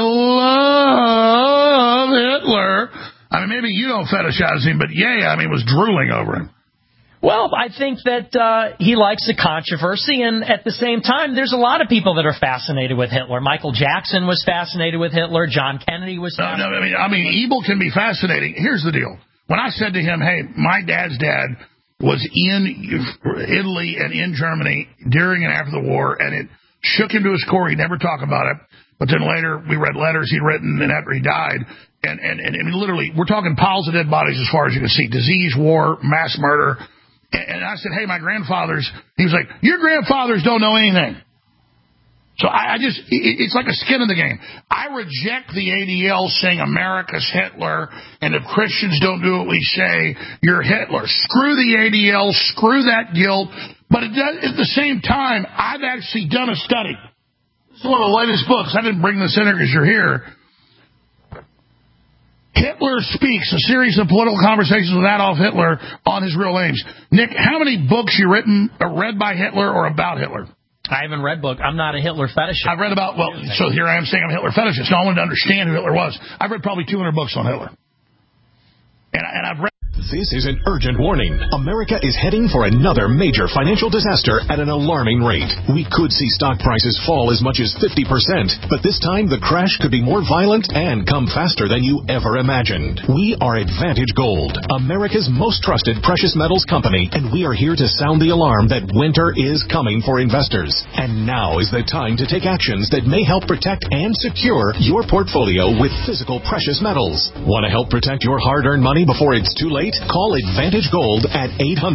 love Hitler. I mean, maybe you don't fetishize him, but was drooling over him.
Well, I think that he likes the controversy, and at the same time, there's a lot of people that are fascinated with Hitler. Michael Jackson was fascinated with Hitler. John Kennedy was fascinated.
I mean, evil can be fascinating. Here's the deal. When I said to him, hey, my dad's dad was in Italy and in Germany during and after the war, and it shook him to his core. He'd never talk about it. But then later, we read letters he'd written, and after he died, and literally, we're talking piles of dead bodies as far as you can see. Disease, war, mass murder. And I said, hey, my grandfathers, he was like, your grandfathers don't know anything. So it's like a skin in the game. I reject the ADL saying America's Hitler, and if Christians don't do what we say, you're Hitler. Screw the ADL, screw that guilt. But at the same time, I've actually done a study. This is one of the latest books. I didn't bring this in because you're here. Hitler Speaks, a series of political conversations with Adolf Hitler on his real aims. Nick, how many books you read by Hitler or about Hitler?
I haven't read book. I'm not a Hitler fetishist.
I've read about, so here I am saying I'm a Hitler fetishist. No, I wanted to understand who Hitler was. I've read probably 200 books on Hitler. And I've read...
This is an urgent warning. America is heading for another major financial disaster at an alarming rate. We could see stock prices fall as much as 50%, but this time the crash could be more violent and come faster than you ever imagined. We are Advantage Gold, America's most trusted precious metals company, and we are here to sound the alarm that winter is coming for investors. And now is the time to take actions that may help protect and secure your portfolio with physical precious metals. Want to help protect your hard-earned money before it's too late? Call Advantage Gold at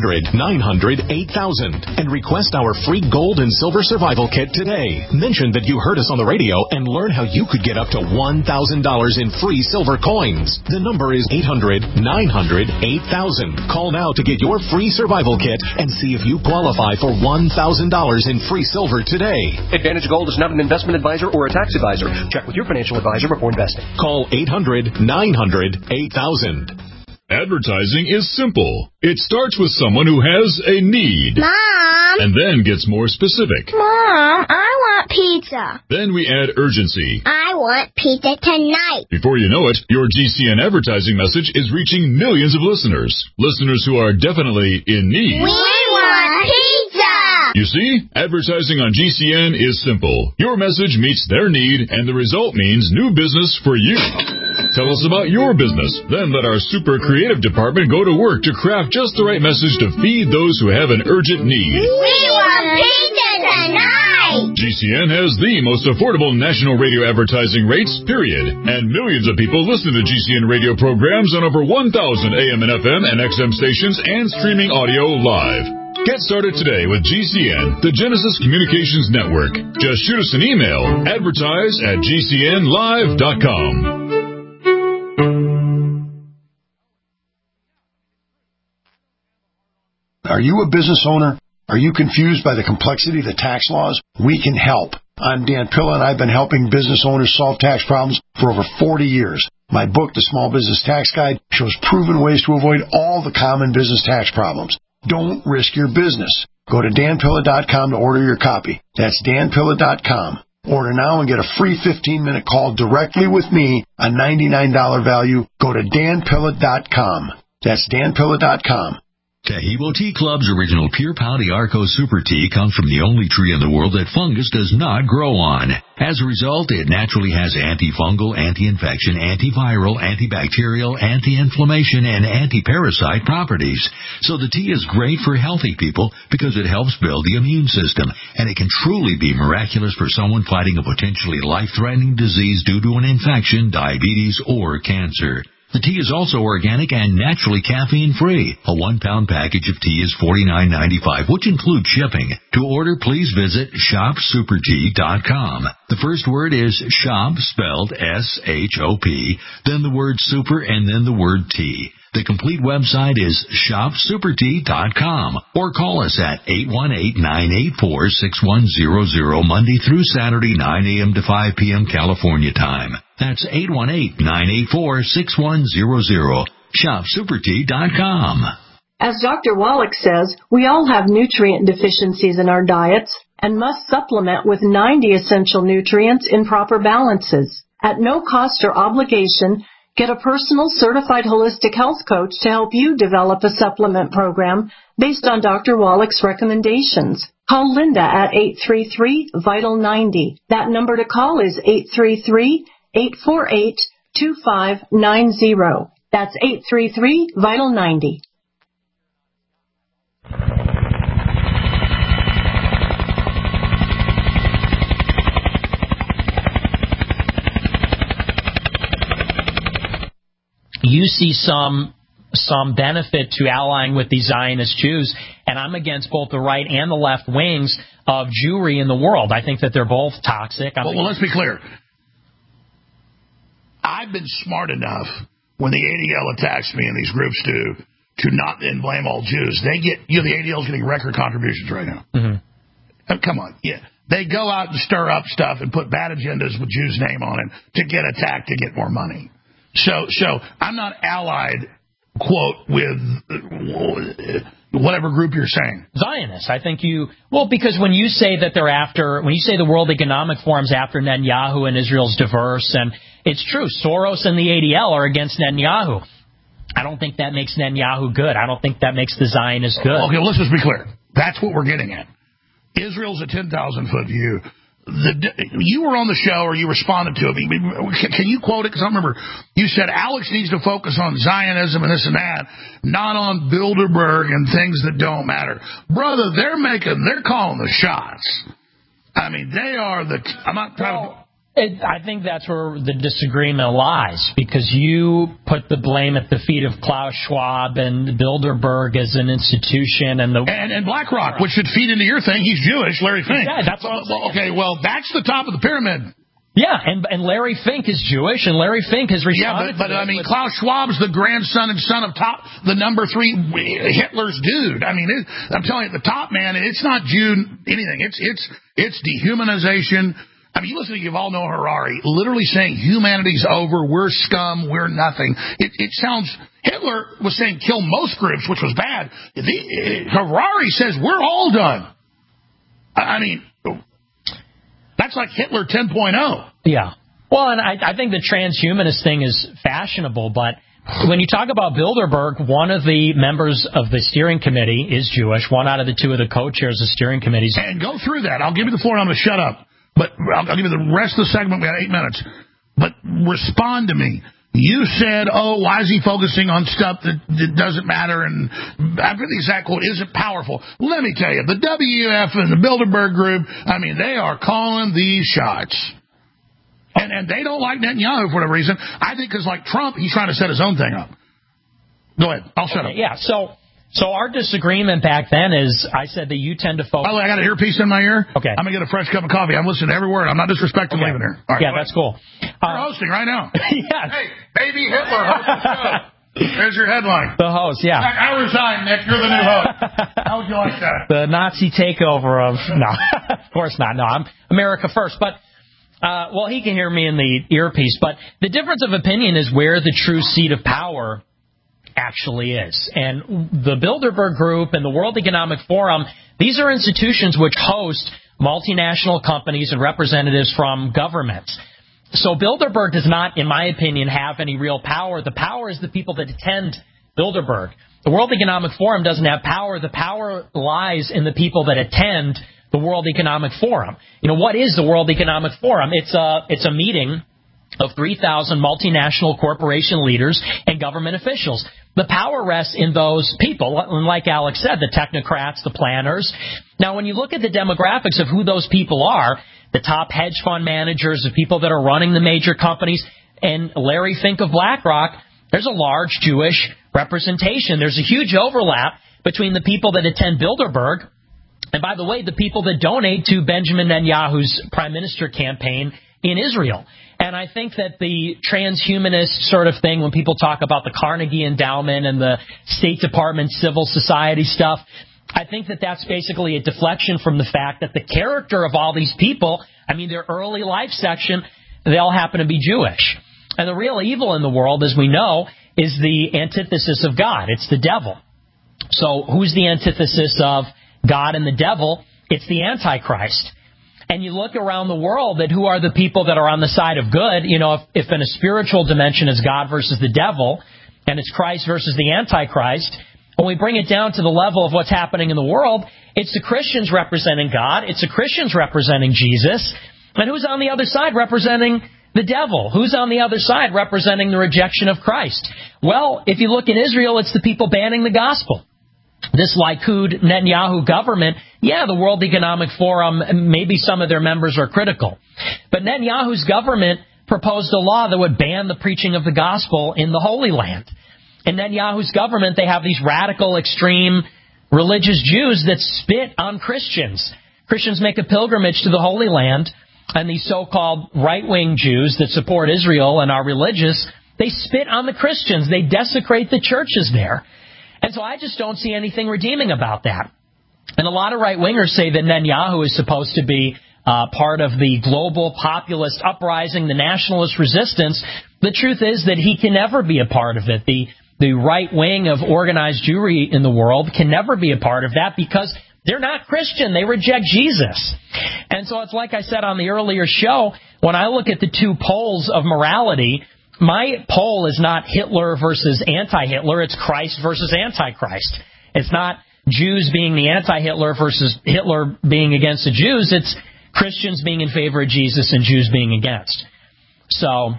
800-900-8000 and request our free gold and silver survival kit today. Mention that you heard us on the radio and learn how you could get up to $1,000 in free silver coins. The number is 800-900-8000. Call now to get your free survival kit and see if you qualify for $1,000 in free silver today.
Advantage Gold is not an investment advisor or a tax advisor. Check with your financial advisor before investing.
Call 800-900-8000.
Advertising is simple. It starts with someone who has a need.
Mom!
And then gets more specific.
Mom, I want pizza.
Then we add urgency.
I want pizza tonight.
Before you know it, your GCN advertising message is reaching millions of listeners. Listeners who are definitely in need.
We want pizza!
You see, advertising on GCN is simple. Your message meets their need, and the result means new business for you. Tell us about your business. Then let our super creative department go to work to craft just the right message to feed those who have an urgent need.
We want pizza tonight!
GCN has the most affordable national radio advertising rates, period. And millions of people listen to GCN radio programs on over 1,000 AM and FM and XM stations and streaming audio live. Get started today with GCN, the Genesis Communications Network. Just shoot us an email, advertise@gcnlive.com.
Are you a business owner? Are you confused by the complexity of the tax laws? We can help. I'm Dan Pilla, and I've been helping business owners solve tax problems for over 40 years. My book, The Small Business Tax Guide, shows proven ways to avoid all the common business tax problems. Don't risk your business. Go to danpilla.com to order your copy. That's danpilla.com. Order now and get a free 15-minute call directly with me, a $99 value. Go to danpilla.com. That's danpilla.com.
Tahibo Tea Club's original Pure Pau d'Arco Super Tea comes from the only tree in the world that fungus does not grow on. As a result, it naturally has antifungal, anti-infection, antiviral, antibacterial, anti-inflammation, and anti-parasite properties. So the tea is great for healthy people because it helps build the immune system, and it can truly be miraculous for someone fighting a potentially life-threatening disease due to an infection, diabetes, or cancer. The tea is also organic and naturally caffeine-free. A 1-pound package of tea is $49.95, which includes shipping. To order, please visit shopsupertea.com. The first word is shop, spelled S-H-O-P, then the word super, and then the word tea. The complete website is shopsupertea.com, or call us at 818-984-6100 Monday through Saturday, 9 a.m. to 5 p.m. California time. That's 818-984-6100. Shopsupertea.com.
As Dr. Wallach says, we all have nutrient deficiencies in our diets and must supplement with 90 essential nutrients in proper balances. At no cost or obligation, get a personal certified holistic health coach to help you develop a supplement program based on Dr. Wallach's recommendations. Call Linda at 833-VITAL-90. That number to call is 833-848-2590. That's 833-VITAL-90.
You see some benefit to allying with the Zionist Jews, and I'm against both the right and the left wings of Jewry in the world. I think that they're both toxic.
Well, let's be clear. I've been smart enough when the ADL attacks me and these groups do to not then blame all Jews. They get, the ADL's getting record contributions right now. Mm-hmm. Come on, yeah. They go out and stir up stuff and put bad agendas with Jews' name on it to get attacked to get more money. So I'm not allied, quote, with whatever group you're saying.
Zionists. I think because when you say that when you say the World Economic Forum's after Netanyahu and Israel's diverse, and it's true, Soros and the ADL are against Netanyahu. I don't think that makes Netanyahu good. I don't think that makes the Zionists good.
Okay, well, let's just be clear. That's what we're getting at. Israel's a 10,000-foot view. You were on the show, or you responded to it. Can you quote it? Because I remember you said Alex needs to focus on Zionism and this and that, not on Bilderberg and things that don't matter. Brother, they're calling the shots. I mean, they are I'm not trying to.
I think that's where the disagreement lies, because you put the blame at the feet of Klaus Schwab and Bilderberg as an institution, and
BlackRock, which should feed into your thing. He's Jewish, Larry Fink.
Yeah, that's what I'm saying.
Okay, well, that's the top of the pyramid.
Yeah, and Larry Fink is Jewish, and Larry Fink has responded.
Yeah, but I mean, Klaus Schwab's the grandson and son of the number 3 Hitler's dude. I mean, I'm telling you, the top man, it's not Jew anything. It's dehumanization. I mean, you listen to Yuval Noah Harari literally saying humanity's over, we're scum, we're nothing. It sounds, Hitler was saying kill most groups, which was bad. Harari says we're all done. I mean, that's like Hitler 10.0.
Yeah. Well, and I think the transhumanist thing is fashionable, but when you talk about Bilderberg, one of the members of the steering committee is Jewish. One out of the 2 of the co-chairs of steering committees.
And go through that. I'll give you the floor and I'm going to shut up. But I'll give you the rest of the segment. We got 8 minutes. But respond to me. You said, why is he focusing on stuff that doesn't matter? And after the exact quote, isn't powerful. Let me tell you, the WF and the Bilderberg group, I mean, they are calling these shots. And they don't like Netanyahu for whatever reason. I think because like Trump, he's trying to set his own thing up. Go ahead. I'll shut up.
Yeah, so So our disagreement back then is I said that you tend to focus...
By the way, I got an earpiece in my ear.
Okay.
I'm going to get a fresh cup of coffee. I'm listening to every word. I'm not disrespecting leaving here. All right,
yeah, that's cool.
You're hosting right now.
Yes.
Hey, baby Hitler hosts the show. There's your headline.
The host, yeah.
I resign, Nick. You're the new host. How would you like that?
The Nazi takeover of... No, of course not. No, I'm America first. But, well, he can hear me in the earpiece. But the difference of opinion is where the true seat of power actually is. And the Bilderberg Group and the World Economic Forum, these are institutions which host multinational companies and representatives from governments. So Bilderberg does not, in my opinion, have any real power. The power is the people that attend Bilderberg. The World Economic Forum doesn't have power. The power lies in the people that attend the World Economic Forum. You know, what is the World Economic Forum? It's a meeting of 3,000 multinational corporation leaders and government officials. The power rests in those people, and like Alex said, the technocrats, the planners. Now, when you look at the demographics of who those people are, the top hedge fund managers, the people that are running the major companies, and Larry Fink of BlackRock, there's a large Jewish representation. There's a huge overlap between the people that attend Bilderberg and, by the way, the people that donate to Benjamin Netanyahu's prime minister campaign in Israel. And I think that the transhumanist sort of thing, when people talk about the Carnegie Endowment and the State Department civil society stuff, I think that that's basically a deflection from the fact that the character of all these people, I mean, their early life section, they all happen to be Jewish. And the real evil in the world, as we know, is the antithesis of God. It's the devil. So who's the antithesis of God and the devil? It's the Antichrist. And you look around the world at who are the people that are on the side of good. You know, if in a spiritual dimension it's God versus the devil, and it's Christ versus the Antichrist, when we bring it down to the level of what's happening in the world, it's the Christians representing God, it's the Christians representing Jesus, and who's on the other side representing the devil? Who's on the other side representing the rejection of Christ? Well, if you look in Israel, it's the people banning the gospel. This Likud Netanyahu government, yeah, the World Economic Forum, maybe some of their members are critical. But Netanyahu's government proposed a law that would ban the preaching of the gospel in the Holy Land. In Netanyahu's government, they have these radical, extreme religious Jews that spit on Christians. Christians make a pilgrimage to the Holy Land, and these so-called right-wing Jews that support Israel and are religious, they spit on the Christians. They desecrate the churches there. And so I just don't see anything redeeming about that. And a lot of right-wingers say that Netanyahu is supposed to be part of the global populist uprising, the nationalist resistance. The truth is that he can never be a part of it. The right wing of organized Jewry in the world can never be a part of that because they're not Christian. They reject Jesus. And so it's like I said on the earlier show, when I look at the two poles of morality, my pole is not Hitler versus anti-Hitler. It's Christ versus Antichrist. It's not Jews being the anti-Hitler versus Hitler being against the Jews. It's Christians being in favor of Jesus and Jews being against. So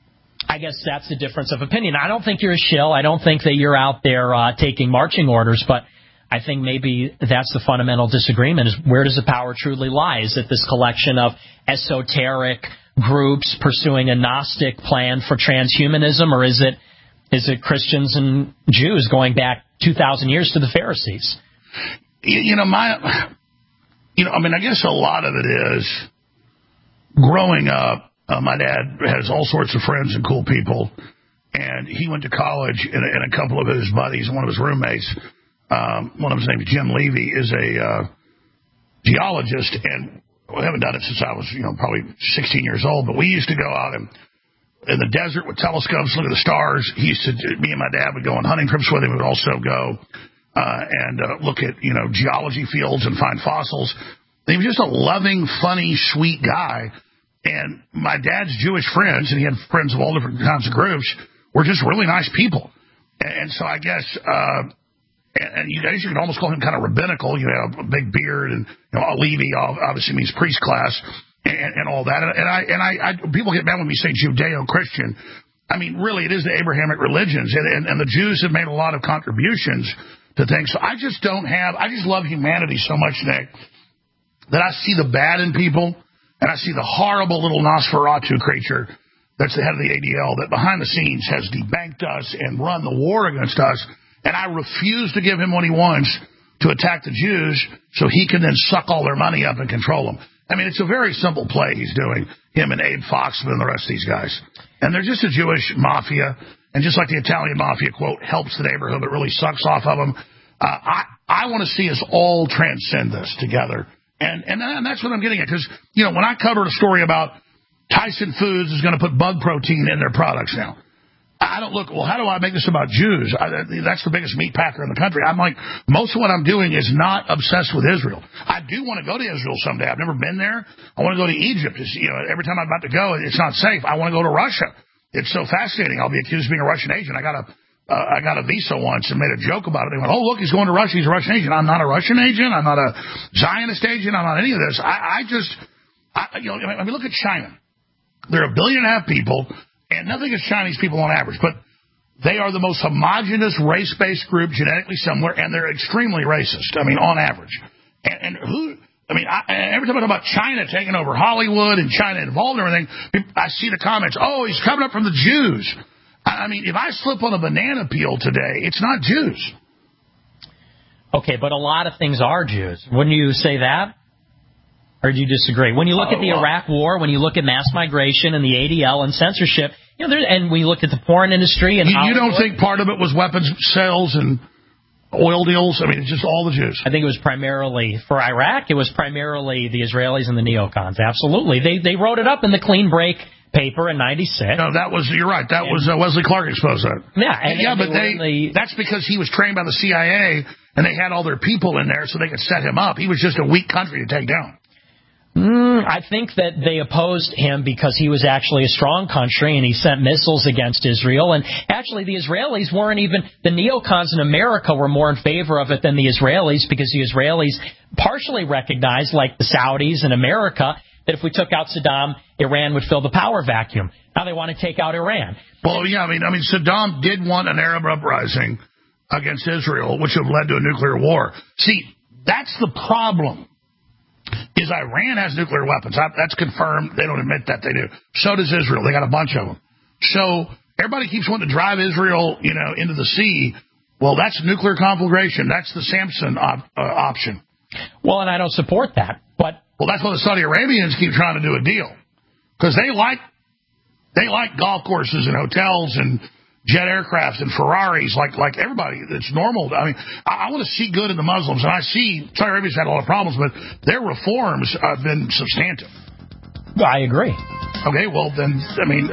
I guess that's the difference of opinion. I don't think you're a shill. I don't think that you're out there taking marching orders, but I think maybe that's the fundamental disagreement, is where does the power truly lie? Is it this collection of esoteric groups pursuing a Gnostic plan for transhumanism, or is it Christians and Jews going back 2,000 years to the Pharisees?
I guess a lot of it is growing up. My dad has all sorts of friends and cool people, and he went to college, and a couple of his buddies, one of his roommates, one of his name is Jim Levy, is a geologist, and I haven't done it since I was, probably 16 years old, but we used to go out in the desert with telescopes, look at the stars. Me and my dad would go on hunting trips with him. We would also go and look at, geology fields and find fossils. He was just a loving, funny, sweet guy. And my dad's Jewish friends, and he had friends of all different kinds of groups, were just really nice people. And so I guess, and you guys, you could almost call him kind of rabbinical, a big beard, and Levy obviously means priest class, and all that. And I people get mad when we say Judeo-Christian. I mean, really, it is the Abrahamic religions, and the Jews have made a lot of contributions to things. So I just love humanity so much, Nick, that I see the bad in people, and I see the horrible little Nosferatu creature that's the head of the ADL that behind the scenes has debanked us and run the war against us. And I refuse to give him what he wants to attack the Jews so he can then suck all their money up and control them. I mean, it's a very simple play he's doing, him and Abe Foxman and the rest of these guys. And they're just a Jewish mafia. And just like the Italian mafia, quote, helps the neighborhood, but really sucks off of them. I want to see us all transcend this together. And that's what I'm getting at. Because, you know, when I covered a story about Tyson Foods is going to put bug protein in their products now, I don't look, well, how do I make this about Jews? That's the biggest meat packer in the country. I'm like, most of what I'm doing is not obsessed with Israel. I do want to go to Israel someday. I've never been there. I want to go to Egypt. You know, every time I'm about to go, it's not safe. I want to go to Russia. It's so fascinating. I'll be accused of being a Russian agent. I got a visa once and made a joke about it. They went, oh, look, he's going to Russia. He's a Russian agent. I'm not a Russian agent. I'm not a Zionist agent. I'm not any of this. I mean, look at China. They're 1.5 billion people, and nothing against Chinese people on average, but they are the most homogenous race-based group genetically similar, and they're extremely racist. I mean, on average. And who? I mean, every time I talk about China taking over Hollywood and China involved in everything, I see the comments, oh, he's coming up from the Jews. I mean, if I slip on a banana peel today, it's not Jews.
Okay, but a lot of things are Jews. Wouldn't you say that? Or do you disagree? When you look at the Iraq War, when you look at mass migration and the ADL and censorship, you know, and when you look at the porn industry and
you don't think part of it was weapons sales and oil deals? I mean, it's just all the Jews.
I think it was primarily, for Iraq, it was primarily the Israelis and the neocons. Absolutely. They wrote it up in the Clean Break paper in 96.
No, you're right. That was Wesley Clark exposed that.
Yeah.
But that's because he was trained by the CIA and they had all their people in there so they could set him up. He was just a weak country to take down.
I think that they opposed him because he was actually a strong country and he sent missiles against Israel. And actually, the Israelis weren't even, the neocons in America were more in favor of it than the Israelis because the Israelis partially recognized, like the Saudis in America, that if we took out Saddam, Iran would fill the power vacuum. Now they want to take out Iran.
Well, yeah, I mean, Saddam did want an Arab uprising against Israel, which would have led to a nuclear war. See, that's the problem. Is Iran has nuclear weapons. That's confirmed. They don't admit that they do. So does Israel. They got a bunch of them. So everybody keeps wanting to drive Israel, into the sea. Well, that's nuclear conflagration. That's the Samson option.
Well, and I don't support that. Well,
that's why the Saudi Arabians keep trying to do a deal. Because they like golf courses and hotels and jet aircrafts and Ferraris like everybody. It's normal. I mean, I want to see good in the Muslims, and I see Saudi Arabia's had a lot of problems, but their reforms have been substantive.
I agree.
Okay, well then, I mean,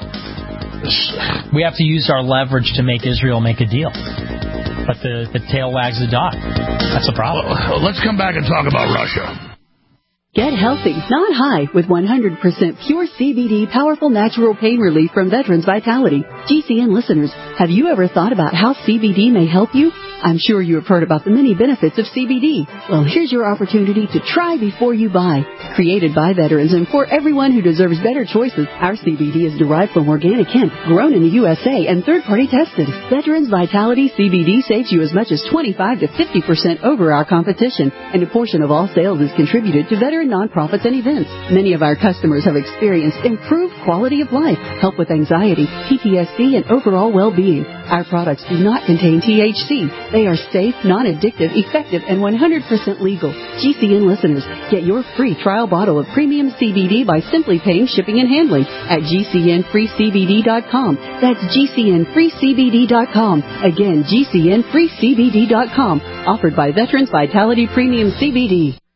we have to use our leverage to make Israel make a deal. But the tail wags the dog. That's a problem.
Well, let's come back and talk about Russia.
Get healthy, not high, with 100% pure CBD powerful natural pain relief from Veterans Vitality. GCN listeners, have you ever thought about how CBD may help you? I'm sure you have heard about the many benefits of CBD. Well, here's your opportunity to try before you buy. Created by veterans and for everyone who deserves better choices, our CBD is derived from organic hemp, grown in the USA, and third-party tested. Veterans Vitality CBD saves you as much as 25 to 50% over our competition, and a portion of all sales is contributed to veteran nonprofits and events. Many of our customers have experienced improved quality of life, help with anxiety, PTSD, and overall well-being. Our products do not contain THC. They are safe, non-addictive, effective, and 100% legal. GCN listeners, get your free trial bottle of premium CBD by simply paying shipping and handling at GCNFreeCBD.com. That's GCNFreeCBD.com. Again, GCNFreeCBD.com. Offered by Veterans Vitality Premium CBD.